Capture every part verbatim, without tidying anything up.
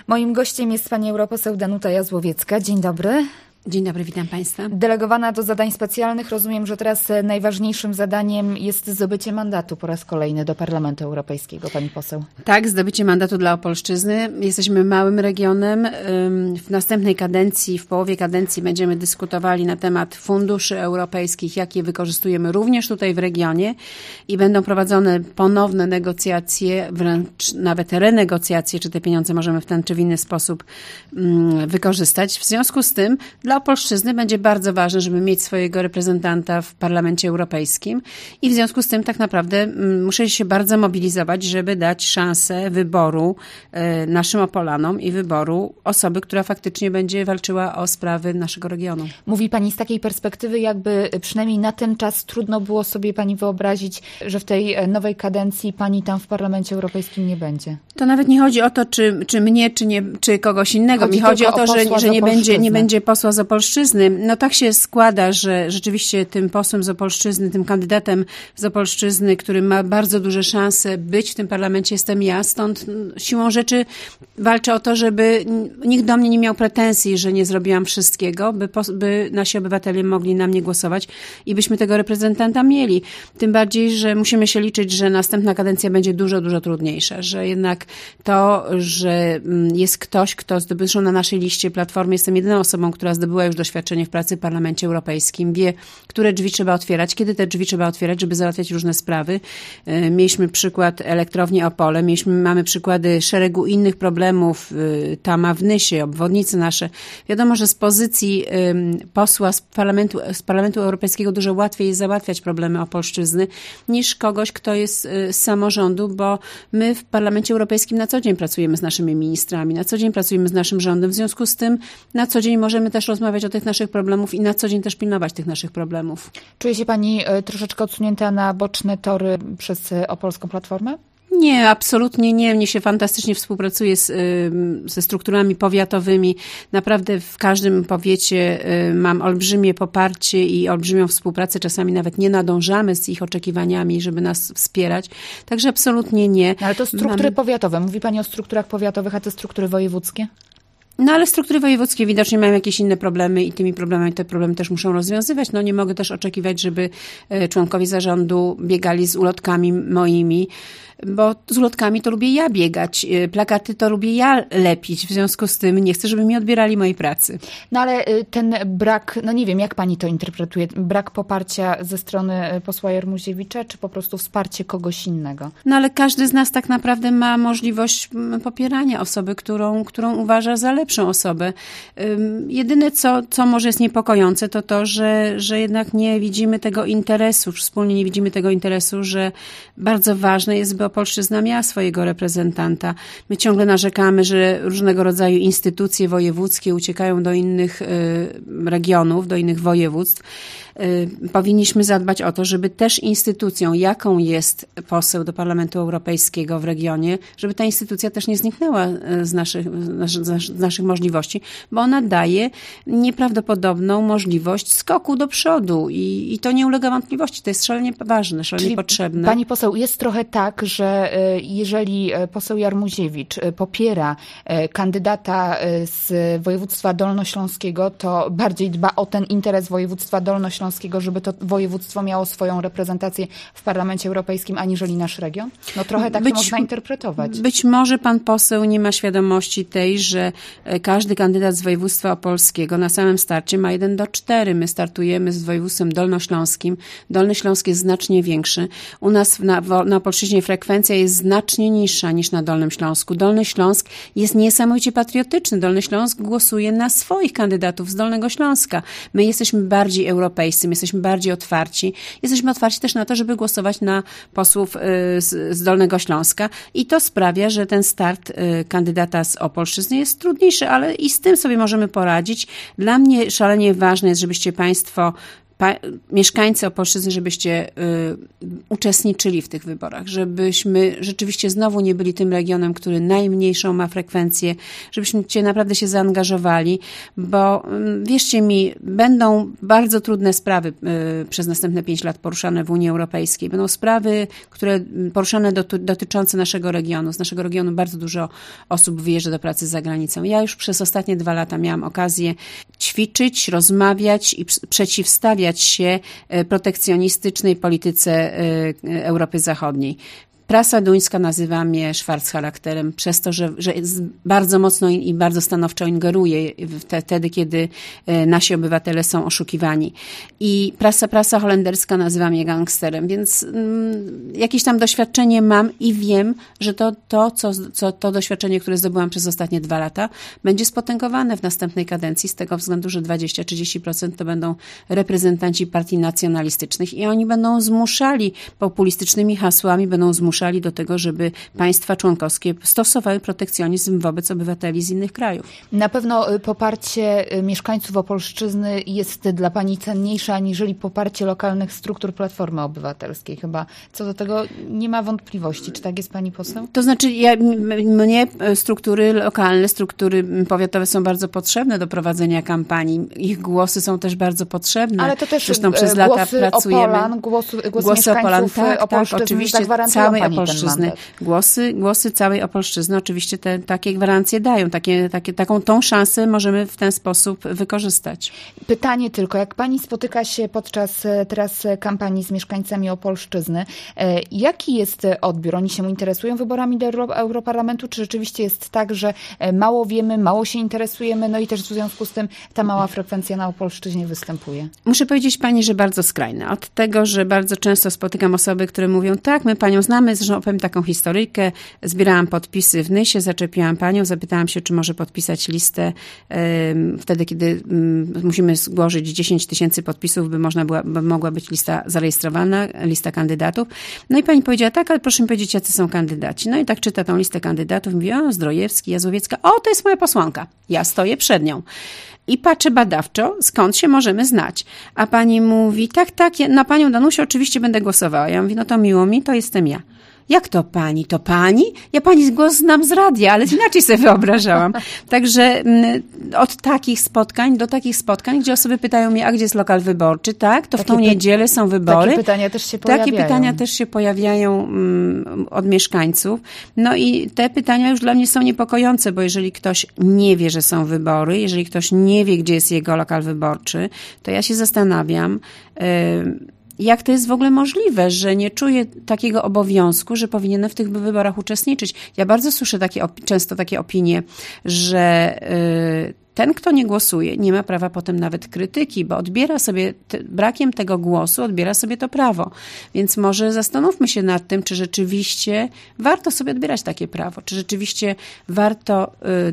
Moim gościem jest pani europoseł Danuta Jazłowiecka. Dzień dobry. Dzień dobry, witam Państwa. Delegowana do zadań specjalnych, rozumiem, że teraz najważniejszym zadaniem jest zdobycie mandatu po raz kolejny do Parlamentu Europejskiego, pani poseł. Tak, zdobycie mandatu dla Opolszczyzny. Jesteśmy małym regionem. W następnej kadencji, w połowie kadencji będziemy dyskutowali na temat funduszy europejskich, jak je wykorzystujemy również tutaj w regionie i będą prowadzone ponowne negocjacje, wręcz nawet renegocjacje, czy te pieniądze możemy w ten czy w inny sposób wykorzystać. W związku z tym dla Opolszczyzny będzie bardzo ważne, żeby mieć swojego reprezentanta w Parlamencie Europejskim i w związku z tym tak naprawdę muszę się bardzo mobilizować, żeby dać szansę wyboru naszym Opolanom i wyboru osoby, która faktycznie będzie walczyła o sprawy naszego regionu. Mówi pani z takiej perspektywy, jakby przynajmniej na ten czas trudno było sobie pani wyobrazić, że w tej nowej kadencji pani tam w Parlamencie Europejskim nie będzie. To nawet nie chodzi o to, czy, czy mnie, czy, nie, czy kogoś innego. Chodzi Mi chodzi o to, o że, że nie, będzie, nie będzie posła z Opolszczyzny. No tak się składa, że rzeczywiście tym posłem z Opolszczyzny, tym kandydatem z Opolszczyzny, który ma bardzo duże szanse być w tym parlamencie, jestem ja. Stąd siłą rzeczy walczę o to, żeby nikt do mnie nie miał pretensji, że nie zrobiłam wszystkiego, by, by nasi obywatele mogli na mnie głosować i byśmy tego reprezentanta mieli. Tym bardziej, że musimy się liczyć, że następna kadencja będzie dużo, dużo trudniejsza, że jednak to, że jest ktoś, kto zdobył na naszej liście Platformy, jestem jedyną osobą, która zdobyła już doświadczenie w pracy w Parlamencie Europejskim, wie, które drzwi trzeba otwierać, kiedy te drzwi trzeba otwierać, żeby załatwiać różne sprawy. Mieliśmy przykład elektrowni Opole, mieliśmy, mamy przykłady szeregu innych problemów, Tama w Nysie, obwodnice nasze. Wiadomo, że z pozycji posła z Parlamentu, z Parlamentu Europejskiego dużo łatwiej jest załatwiać problemy Opolszczyzny niż kogoś, kto jest z samorządu, bo my w Parlamencie Europejskim na co dzień pracujemy z naszymi ministrami, na co dzień pracujemy z naszym rządem, w związku z tym na co dzień możemy też rozmawiać o tych naszych problemów i na co dzień też pilnować tych naszych problemów. Czuje się pani troszeczkę odsunięta na boczne tory przez Opolską Platformę? Nie, absolutnie nie. Mnie się fantastycznie współpracuje z, ze strukturami powiatowymi. Naprawdę w każdym powiecie mam olbrzymie poparcie i olbrzymią współpracę. Czasami nawet nie nadążamy z ich oczekiwaniami, żeby nas wspierać. Także absolutnie nie. No ale to struktury Mamy... powiatowe. Mówi pani o strukturach powiatowych, a te struktury wojewódzkie? No ale struktury wojewódzkie widocznie mają jakieś inne problemy i tymi problemami te problemy też muszą rozwiązywać. No nie mogę też oczekiwać, żeby członkowie zarządu biegali z ulotkami moimi, bo z ulotkami to lubię ja biegać, plakaty to lubię ja lepić, w związku z tym nie chcę, żeby mi odbierali mojej pracy. No ale ten brak, no nie wiem, jak pani to interpretuje, brak poparcia ze strony posła Jarmuziewicza, czy po prostu wsparcie kogoś innego? No ale każdy z nas tak naprawdę ma możliwość popierania osoby, którą, którą uważa za lepszą osobę. Jedyne, co, co może jest niepokojące, to to, że, że jednak nie widzimy tego interesu, wspólnie nie widzimy tego interesu, że bardzo ważne jest, by Opolszczyzna miała swojego reprezentanta. My ciągle narzekamy, że różnego rodzaju instytucje wojewódzkie uciekają do innych regionów, do innych województw. Powinniśmy zadbać o to, żeby też instytucją, jaką jest poseł do Parlamentu Europejskiego w regionie, żeby ta instytucja też nie zniknęła z naszych, z naszych możliwości, bo ona daje nieprawdopodobną możliwość skoku do przodu i, i to nie ulega wątpliwości. To jest szalenie ważne, szalenie Czyli potrzebne. Pani poseł, jest trochę tak, że jeżeli poseł Jarmuziewicz popiera kandydata z województwa dolnośląskiego, to bardziej dba o ten interes województwa dolnośląskiego, żeby to województwo miało swoją reprezentację w Parlamencie Europejskim, aniżeli nasz region? No trochę tak być, można interpretować. Być może pan poseł nie ma świadomości tej, że każdy kandydat z województwa opolskiego na samym starcie ma jeden do czterech. My startujemy z województwem dolnośląskim. Dolny Śląsk jest znacznie większy. U nas na, na Opolszczyźnie frekwencja jest znacznie niższa niż na Dolnym Śląsku. Dolny Śląsk jest niesamowicie patriotyczny. Dolny Śląsk głosuje na swoich kandydatów z Dolnego Śląska. My jesteśmy bardziej europejscy, my jesteśmy bardziej otwarci. Jesteśmy otwarci też na to, żeby głosować na posłów z, z Dolnego Śląska i to sprawia, że ten start kandydata z Opolszczyzny jest trudniejszy, ale i z tym sobie możemy poradzić. Dla mnie szalenie ważne jest, żebyście państwo pa, mieszkańcy Opolszczyzny, żebyście y, uczestniczyli w tych wyborach, żebyśmy rzeczywiście znowu nie byli tym regionem, który najmniejszą ma frekwencję, żebyśmy cię naprawdę się zaangażowali, bo y, wierzcie mi, będą bardzo trudne sprawy y, przez następne pięć lat poruszane w Unii Europejskiej. Będą sprawy, które poruszane do, dotyczące naszego regionu. Z naszego regionu bardzo dużo osób wyjeżdża do pracy za granicą. Ja już przez ostatnie dwa lata miałam okazję ćwiczyć, rozmawiać i przeciwstawiać się protekcjonistycznej polityce Europy Zachodniej. Prasa duńska nazywa mnie Schwarzcharakterem przez to, że, że bardzo mocno i bardzo stanowczo ingeruje wtedy, kiedy nasi obywatele są oszukiwani. I prasa, prasa holenderska nazywa mnie gangsterem, więc mm, jakieś tam doświadczenie mam i wiem, że to, to, co, co, to doświadczenie, które zdobyłam przez ostatnie dwa lata, będzie spotęgowane w następnej kadencji z tego względu, że dwadzieścia do trzydziestu procent to będą reprezentanci partii nacjonalistycznych i oni będą zmuszali populistycznymi hasłami, będą zmuszali do tego, żeby państwa członkowskie stosowały protekcjonizm wobec obywateli z innych krajów. Na pewno poparcie mieszkańców Opolszczyzny jest dla pani cenniejsze aniżeli poparcie lokalnych struktur Platformy Obywatelskiej. Chyba co do tego nie ma wątpliwości. Czy tak jest, pani poseł? To znaczy, ja, mnie struktury lokalne, struktury powiatowe są bardzo potrzebne do prowadzenia kampanii. Ich głosy są też bardzo potrzebne. Ale to też Zresztą przez lata głosy pracujemy. Opolan, głosy, głos głosy mieszkańców Opolan, tak, Opolszczyzny tak, oczywiście zagwarantują Opolszczyzny. Głosy, głosy całej Opolszczyzny oczywiście te, takie gwarancje dają. Takie, takie, taką tą szansę możemy w ten sposób wykorzystać. Pytanie tylko, jak pani spotyka się podczas teraz kampanii z mieszkańcami Opolszczyzny, jaki jest odbiór? Oni się interesują wyborami do Euro- Europarlamentu? Czy rzeczywiście jest tak, że mało wiemy, mało się interesujemy, no i też w związku z tym ta mała frekwencja na Opolszczyźnie występuje? Muszę powiedzieć pani, że bardzo skrajne. Od tego, że bardzo często spotykam osoby, które mówią, tak, my panią znamy, zresztą opowiem taką historyjkę, zbierałam podpisy w Nysie, zaczepiłam panią, zapytałam się, czy może podpisać listę um, wtedy, kiedy um, musimy złożyć dziesięć tysięcy podpisów, by można była, by mogła być lista zarejestrowana, lista kandydatów. No i pani powiedziała, tak, ale proszę mi powiedzieć, jacy są kandydaci. No i tak czyta tą listę kandydatów, mówi, o, Zdrojewski, Jazłowiecka, o, to jest moja posłanka. Ja stoję przed nią. I patrzę badawczo, skąd się możemy znać. A pani mówi, tak, tak, ja na panią Danusię oczywiście będę głosowała. Ja mówię, no to miło mi, to jestem ja. Jak to pani? To pani? Ja pani głos znam z radia, ale inaczej sobie wyobrażałam. Także od takich spotkań do takich spotkań, gdzie osoby pytają mnie, a gdzie jest lokal wyborczy, tak? To takie w tą niedzielę są wybory. Takie pytania też się pojawiają. Takie pytania też się pojawiają um, od mieszkańców. No i te pytania już dla mnie są niepokojące, bo jeżeli ktoś nie wie, że są wybory, jeżeli ktoś nie wie, gdzie jest jego lokal wyborczy, to ja się zastanawiam, yy, jak to jest w ogóle możliwe, że nie czuje takiego obowiązku, że powinienem w tych wyborach uczestniczyć. Ja bardzo słyszę takie, często takie opinie, że yy, ten, kto nie głosuje, nie ma prawa potem nawet krytyki, bo odbiera sobie, te, brakiem tego głosu odbiera sobie to prawo. Więc może zastanówmy się nad tym, czy rzeczywiście warto sobie odbierać takie prawo, czy rzeczywiście warto yy,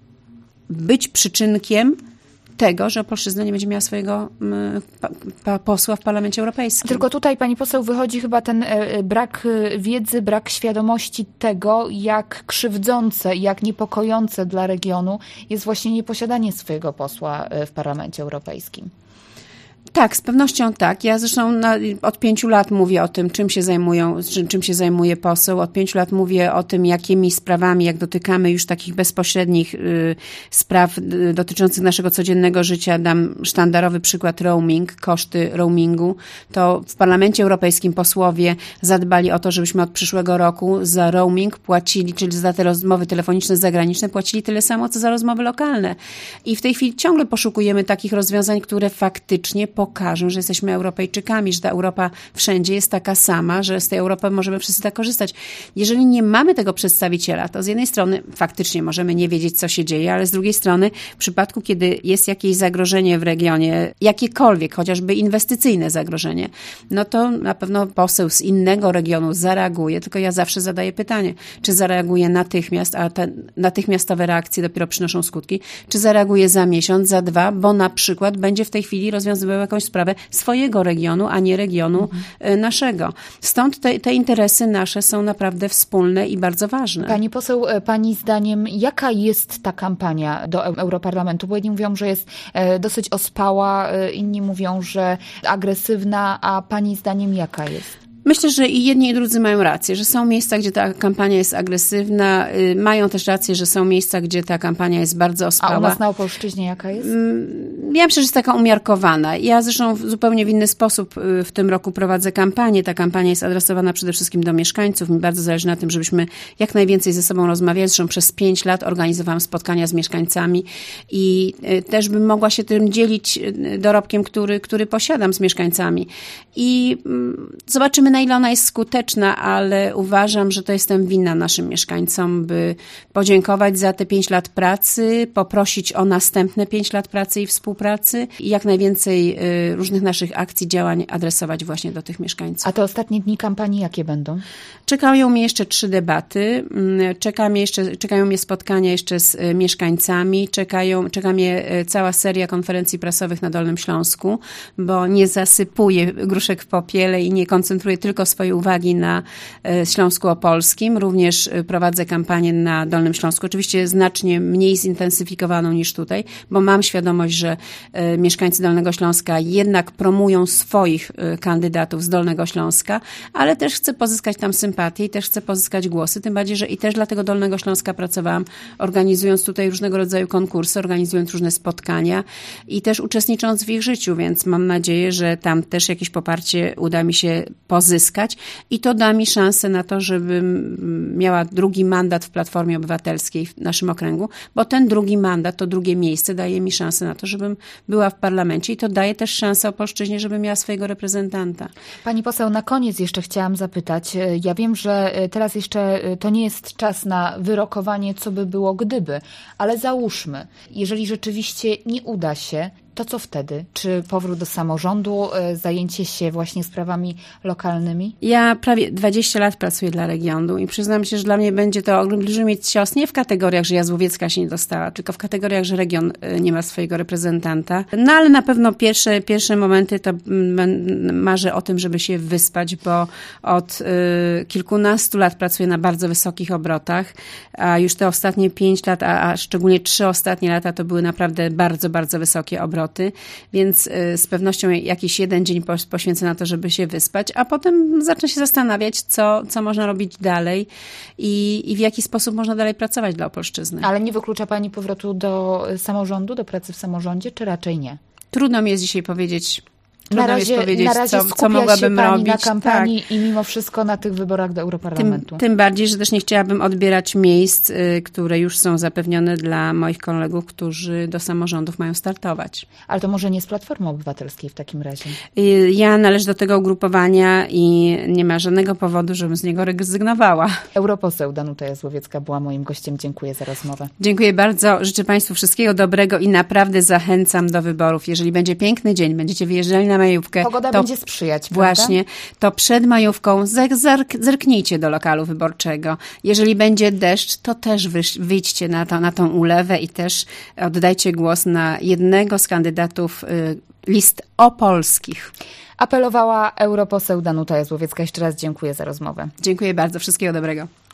być przyczynkiem tego, że Opolszczyzna nie będzie miała swojego pa, pa, posła w Parlamencie Europejskim. Tylko tutaj, pani poseł, wychodzi chyba ten brak wiedzy, brak świadomości tego, jak krzywdzące, jak niepokojące dla regionu jest właśnie nieposiadanie swojego posła w Parlamencie Europejskim. Tak, z pewnością tak. Ja zresztą na, od pięciu lat mówię o tym, czym się zajmują, czym, czym się zajmuje poseł. Od pięciu lat mówię o tym, jakimi sprawami, jak dotykamy już takich bezpośrednich y, spraw y, dotyczących naszego codziennego życia. Dam sztandarowy przykład roaming, koszty roamingu. To w Parlamencie Europejskim posłowie zadbali o to, żebyśmy od przyszłego roku za roaming płacili, czyli za te rozmowy telefoniczne zagraniczne, płacili tyle samo, co za rozmowy lokalne. I w tej chwili ciągle poszukujemy takich rozwiązań, które faktycznie pokażą, że jesteśmy Europejczykami, że ta Europa wszędzie jest taka sama, że z tej Europy możemy wszyscy tak korzystać. Jeżeli nie mamy tego przedstawiciela, to z jednej strony faktycznie możemy nie wiedzieć, co się dzieje, ale z drugiej strony w przypadku, kiedy jest jakieś zagrożenie w regionie, jakiekolwiek, chociażby inwestycyjne zagrożenie, no to na pewno poseł z innego regionu zareaguje, tylko ja zawsze zadaję pytanie, czy zareaguje natychmiast, a te natychmiastowe reakcje dopiero przynoszą skutki, czy zareaguje za miesiąc, za dwa, bo na przykład będzie w tej chwili rozwiązywał jakąś sprawę swojego regionu, a nie regionu mhm. naszego. Stąd te, te interesy nasze są naprawdę wspólne i bardzo ważne. Pani poseł, pani zdaniem, jaka jest ta kampania do Europarlamentu? Bo jedni mówią, że jest dosyć ospała, inni mówią, że agresywna, a pani zdaniem jaka jest? Myślę, że i jedni i drudzy mają rację, że są miejsca, gdzie ta kampania jest agresywna. Mają też rację, że są miejsca, gdzie ta kampania jest bardzo ospała. A u nas na Opolszczyźnie jaka jest? Ja myślę, że jest taka umiarkowana. Ja zresztą zupełnie w inny sposób w tym roku prowadzę kampanię. Ta kampania jest adresowana przede wszystkim do mieszkańców. Mi bardzo zależy na tym, żebyśmy jak najwięcej ze sobą rozmawiali. Zresztą przez pięć lat organizowałam spotkania z mieszkańcami i też bym mogła się tym dzielić dorobkiem, który, który posiadam z mieszkańcami. I zobaczymy, na ile ona jest skuteczna, ale uważam, że to jestem winna naszym mieszkańcom, by podziękować za te pięć lat pracy, poprosić o następne pięć lat pracy i współpracy i jak najwięcej różnych naszych akcji, działań adresować właśnie do tych mieszkańców. A te ostatnie dni kampanii jakie będą? Czekają mnie jeszcze trzy debaty, czeka mnie jeszcze, czekają mnie spotkania jeszcze z mieszkańcami, czekają, czeka mnie cała seria konferencji prasowych na Dolnym Śląsku, bo nie zasypuję gruszek w popiele i nie koncentruję tylko swojej uwagi na Śląsku Opolskim. Również prowadzę kampanię na Dolnym Śląsku. Oczywiście znacznie mniej zintensyfikowaną niż tutaj, bo mam świadomość, że mieszkańcy Dolnego Śląska jednak promują swoich kandydatów z Dolnego Śląska, ale też chcę pozyskać tam sympatię i też chcę pozyskać głosy, tym bardziej, że i też dla tego Dolnego Śląska pracowałam, organizując tutaj różnego rodzaju konkursy, organizując różne spotkania i też uczestnicząc w ich życiu, więc mam nadzieję, że tam też jakieś poparcie uda mi się pozyskać i to da mi szansę na to, żebym miała drugi mandat w Platformie Obywatelskiej w naszym okręgu, bo ten drugi mandat, to drugie miejsce daje mi szansę na to, żebym była w parlamencie i to daje też szansę Opolszczyźnie, żeby miała swojego reprezentanta. Pani poseł, na koniec jeszcze chciałam zapytać. Ja wiem, że teraz jeszcze to nie jest czas na wyrokowanie, co by było gdyby, ale załóżmy, jeżeli rzeczywiście nie uda się, to co wtedy? Czy powrót do samorządu, zajęcie się właśnie sprawami lokalnymi? Ja prawie dwadzieścia lat pracuję dla regionu i przyznam się, że dla mnie będzie to olbrzymi cios nie w kategoriach, że Jazłowiecka się nie dostała, tylko w kategoriach, że region nie ma swojego reprezentanta. No ale na pewno pierwsze, pierwsze momenty to marzę o tym, żeby się wyspać, bo od y, kilkunastu lat pracuję na bardzo wysokich obrotach, a już te ostatnie pięć lat, a, a szczególnie trzy ostatnie lata to były naprawdę bardzo, bardzo wysokie obroty. Więc z pewnością jakiś jeden dzień poświęcę na to, żeby się wyspać, a potem zacznę się zastanawiać, co, co można robić dalej i, i w jaki sposób można dalej pracować dla Opolszczyzny. Ale nie wyklucza pani powrotu do samorządu, do pracy w samorządzie, czy raczej nie? Trudno mi jest dzisiaj powiedzieć. Na razie, powiedzieć, na razie co, co mogłabym pani robić na kampanii tak. i mimo wszystko na tych wyborach do Europarlamentu. Tym, tym bardziej, że też nie chciałabym odbierać miejsc, y, które już są zapewnione dla moich kolegów, którzy do samorządów mają startować. Ale to może nie z Platformy Obywatelskiej w takim razie? Y, ja należę do tego ugrupowania i nie ma żadnego powodu, żebym z niego rezygnowała. Europoseł Danuta Jazłowiecka była moim gościem. Dziękuję za rozmowę. Dziękuję bardzo. Życzę Państwu wszystkiego dobrego i naprawdę zachęcam do wyborów. Jeżeli będzie piękny dzień, będziecie wyjeżdżali na majówkę. Pogoda to będzie sprzyjać, właśnie, prawda? to przed majówką zerk, zerknijcie do lokalu wyborczego. Jeżeli będzie deszcz, to też wyjdźcie na, to, na tą ulewę i też oddajcie głos na jednego z kandydatów y, list opolskich. Apelowała europoseł Danuta Jazłowiecka. Jeszcze raz dziękuję za rozmowę. Dziękuję bardzo. Wszystkiego dobrego.